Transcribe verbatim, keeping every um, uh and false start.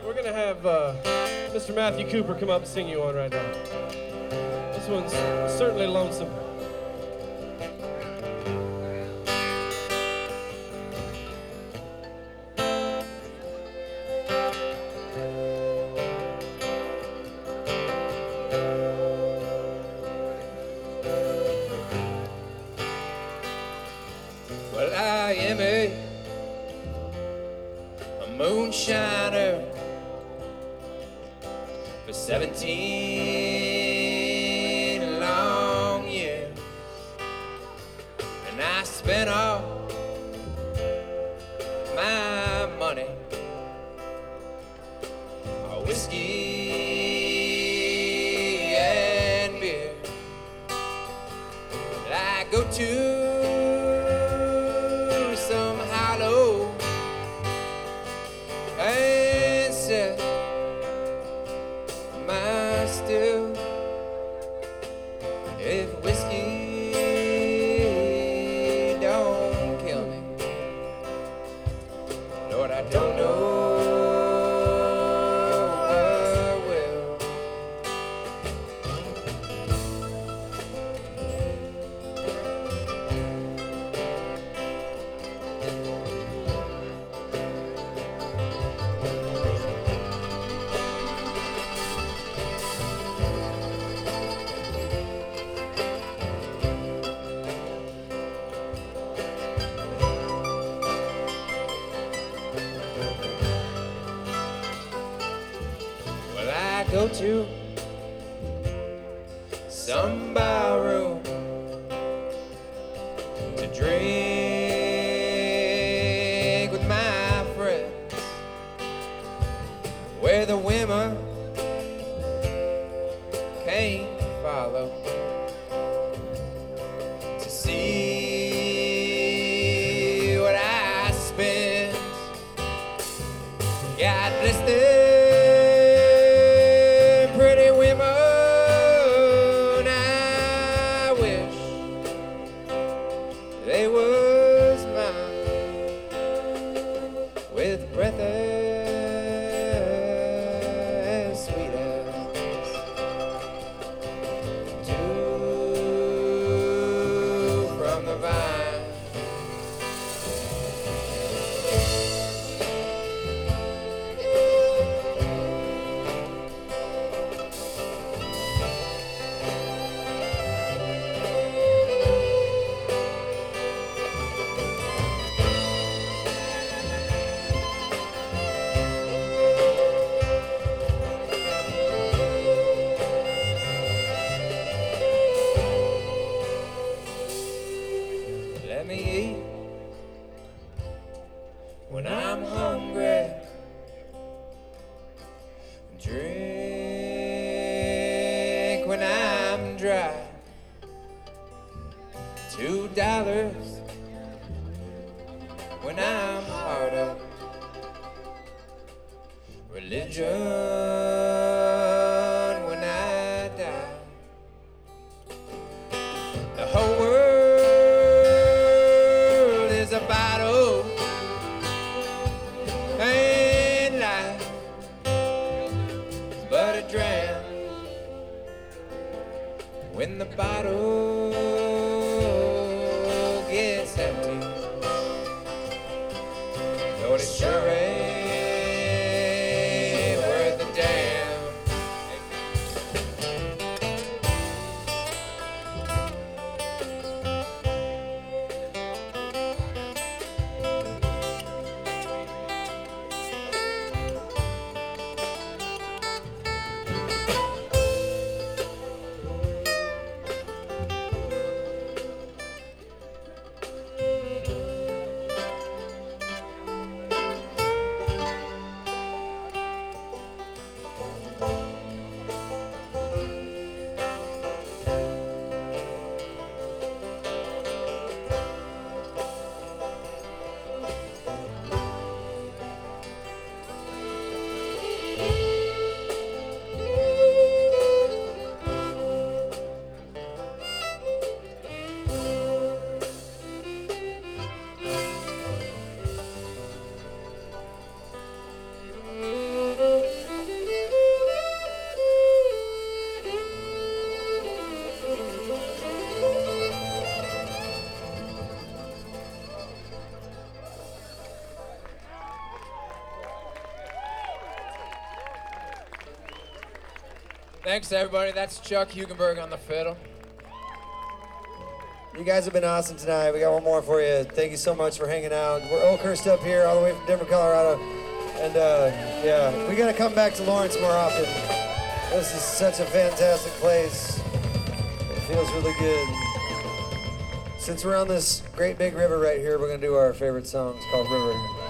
right, we're gonna have uh, Mister Matthew Cooper come up and sing you one right now. This one's certainly lonesome. Well, I am a, a moonshiner for seventeen long years, and I spent all my money on whiskey and beer. And I go to some hollow and set my still. If whiskey don't kill me, Lord, I don't know what will. Well, I go to some bar room to drink with my friends, where the women can't follow to see what I spend. God bless them pretty women. I wish they was mine, with breath as sweet as dew from the vine. Let me eat when I'm hungry, drink when I'm dry. Two dollars when I'm hard up. Religion when I die. The whole world is a bottle, and life is but a dram. When the bottle gets empty, Lord, it sure ain't worth a damn. Thanks, everybody. That's Chuck Hugenberg on the fiddle. You guys have been awesome tonight. We got one more for you. Thank you so much for hanging out. We're Oakhurst up here, all the way from Denver, Colorado. And uh, yeah, we gotta come back to Lawrence more often. This is such a fantastic place. It feels really good. Since we're on this great big river right here, we're gonna do our favorite song. It's called River.